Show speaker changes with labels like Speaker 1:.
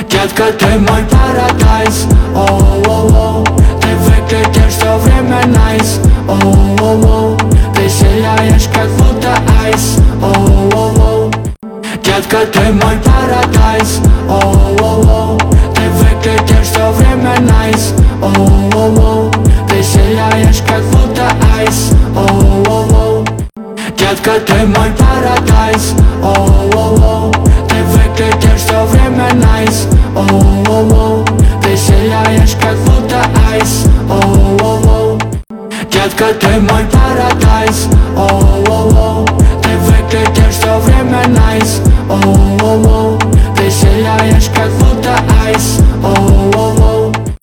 Speaker 1: Детка, ты мой парадайз, оу-оу-оу. Ты выглядишь все время найс, оу-оу-оу. Ты сияешь, как будто айс, оу-оу-оу. Детка, ты мой парадайз, оу-оу-оу. Ты выглядишь все время найс, оу-оу-оу. Ты сияешь, как будто айс, оу-оу-оу. Детка, ты мой парадайз, оу-оу-оу. Ты выглядишь все время найс, оу-оу-оу. Ты сияешь, как будто айс, оу-оу-оу. Детка, ты мой парадайз, оу-оу-оу. Ты выглядишь все время найс, оу-оу-оу. Ты сияешь, как будто айс, оу-оу-оу.